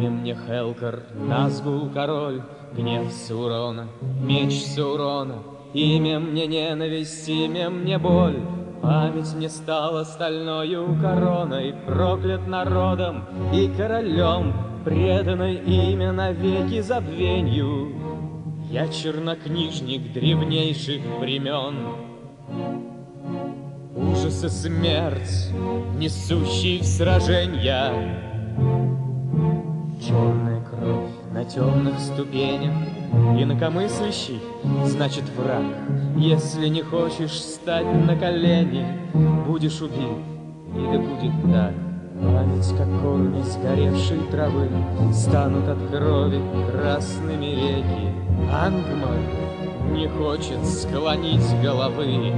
Имя мне Хелкор, Назгул король, гнев Саурона, меч Саурона. Имя мне ненависть, имя мне боль. Память мне стала стальною короной, проклят народом и королем, преданное имя навеки забвенью. Я чернокнижник древнейших времен. Ужас и смерть, несущий в сраженья. Черная кровь на темных ступенях. Инакомыслящий, значит враг. Если не хочешь встать на колени, будешь убит, и да будет так. Память, как корни сгоревшей травы, станут от крови красными реки. Ангмар не хочет склонить головы.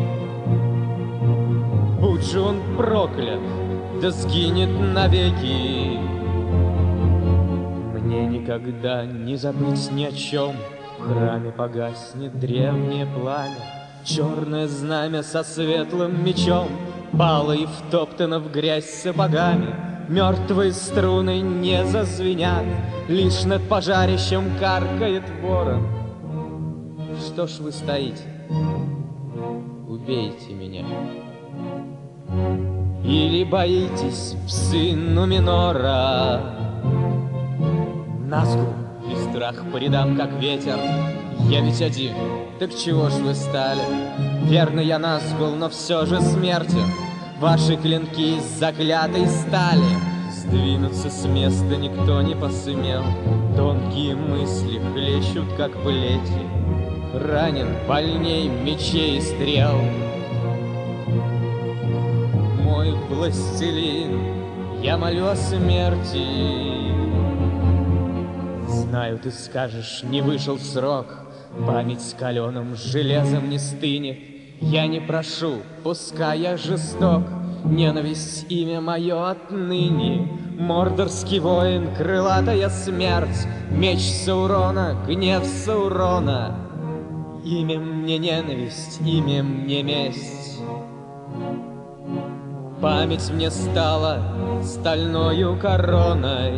Будь же он проклят, да сгинет навеки. Мне никогда не забыть ни о чем. В храме погаснет древнее пламя. Черное знамя со светлым мечом пало и втоптано в грязь сапогами. Мертвые струны не зазвенят, лишь над пожарищем каркает ворон. Что ж вы стоите? Убейте меня. Или боитесь псы Нуменора? Назгул, и страх по рядам, как ветер. Я ведь один, так чего ж вы стали? Верно, я Назгул, но все же смертен. Ваши клинки из заклятой стали. Сдвинуться с места никто не посмел. Тонкие мысли хлещут, как плети. Ранен больней мечей и стрел. Мой властелин, я молю о смерти. Знаю, ты скажешь, не вышел срок, память с каленым железом не стынет. Я не прошу, пускай я жесток, ненависть имя мое отныне. Мордорский воин, крылатая смерть, меч Саурона, гнев Саурона. Имя мне ненависть, имя мне месть. Память мне стала стальною короной.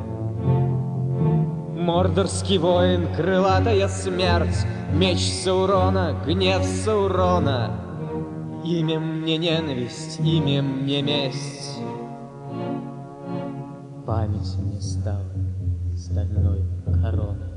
Мордорский воин, крылатая смерть, меч Саурона, гнев Саурона. Имя мне ненависть, имя мне месть. Память мне стала стальной короной.